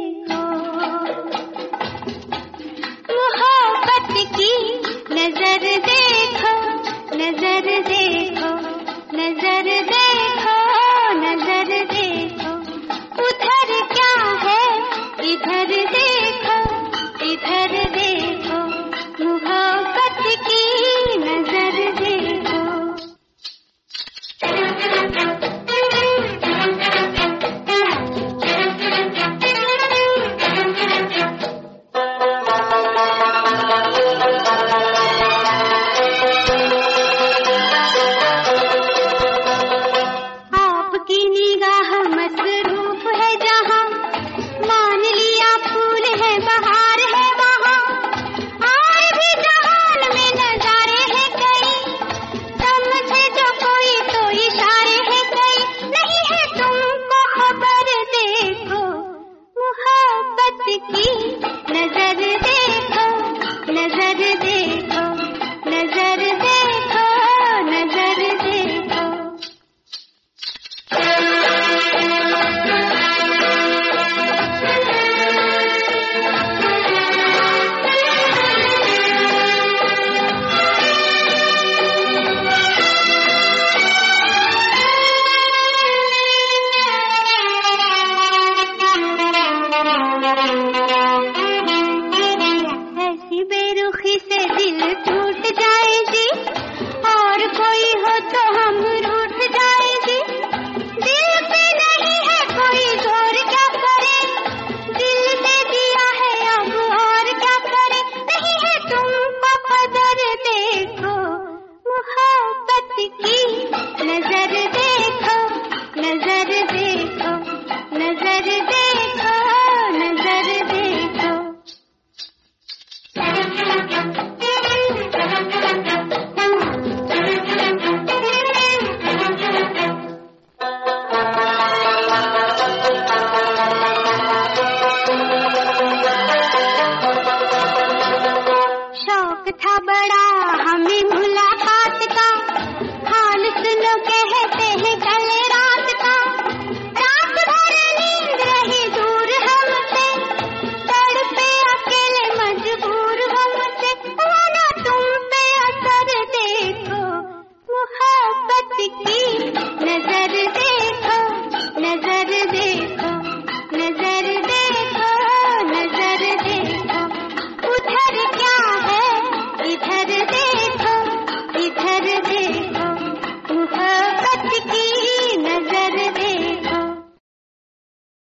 देखो, मोहब्बत की नजर देखो, नजर देखो, नजर देखो, नजर देखो, उधर क्या है इधर देखो, इधर देखो, मोहब्बत की नजर देखो। आपकी निगाह मसरूफ है जहाँ, मान लिया फूल है बहार है वहाँ, और भी जहान में नजारे हैं कई, समझे जो कोई तो इशारे हैं कई, नहीं है तुमको खबर देखो, मोहब्बत की नजर देखो, नजर देखो, नजर देखो, नजर देखो। ऐसी बेरुखी से दिल टूट जाए जी, और कोई हो तो हम रूठ जाए जी, दिल पे नहीं है कोई जोर क्या करे, दिल ने दिया है अब और क्या करे, नहीं है तुमको कदर देखो, मोहब्बत की नजर देखो, नजर देखो, नजर देखो, नजर देखो। शौक था बड़ा हमें